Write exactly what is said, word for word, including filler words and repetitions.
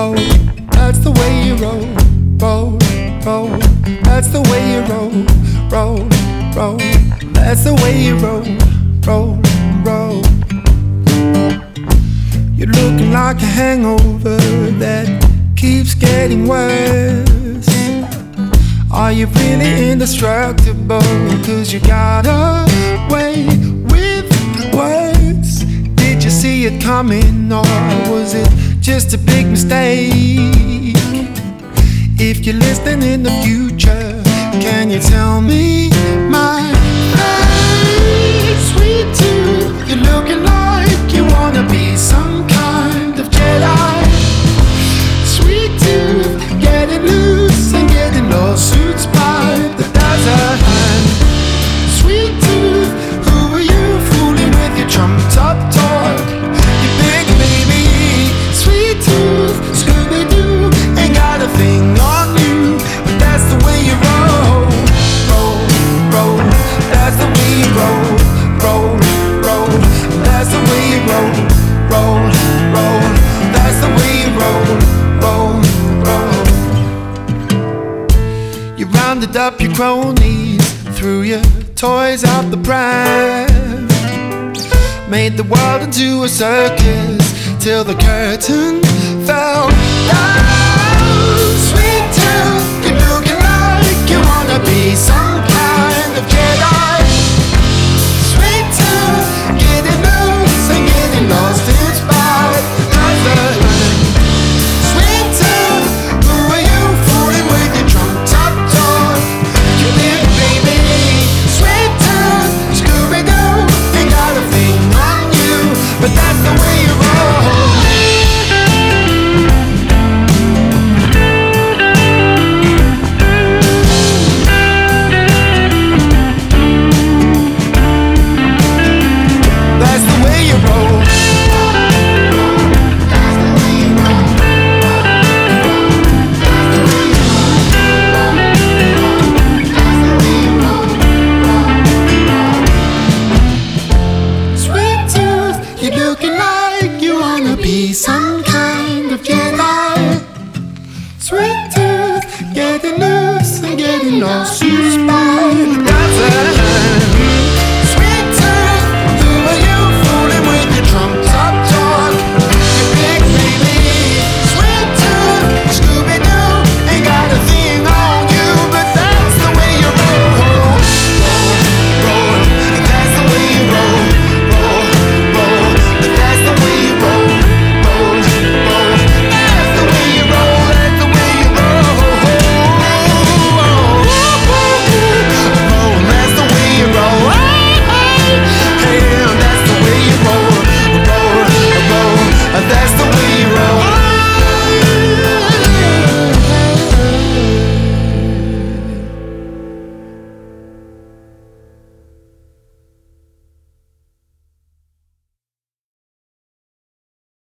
roll. That's the way you roll, roll, roll. That's the way you roll, roll, roll. That's the way you roll, roll, roll. You're looking like a hangover that keeps getting worse. Are you really indestructible? Cause you got away with words. Did you see it coming, or was it just a big mistake? If you're listening in the future, can you tell me my fate? Sweet tooth, you're looking like you wanna be some kind of Jedi. Sweet tooth, getting loose and getting lawsuits by the dozen. Sweet tooth, who are you fooling with your trumped up talk? You big baby. Sweet tooth, Scooby-Doo, ain't got a thing on you, but that's the way you roll, roll, roll. That's the way you roll, roll, roll. That's the way you roll, roll, roll. That's the way you roll, roll, roll. You rounded up your cronies, threw your toys out the pram, made the world into a circus till the curtain fell down. Sweet tooth, you're looking like you wanna be some kind of Jedi. Sweet tooth, getting loose and getting lost inspired. Sweet tooth, who are you fooling with your trumped up talk? You big baby. Sweet tooth, Scooby-Doo, ain't got a thing on you, but that's the way you roll. Some kind of Jedi. Sweet tooth, getting loose and getting lost by the dozen. Sweet tooth, who are you fooling with your trumped up talk? You big baby. Sweet tooth, Scooby-Doo, ain't got a thing on you, but that's the way you roll, roll, roll. That's the way you roll, roll, roll. But that's the way you roll. That's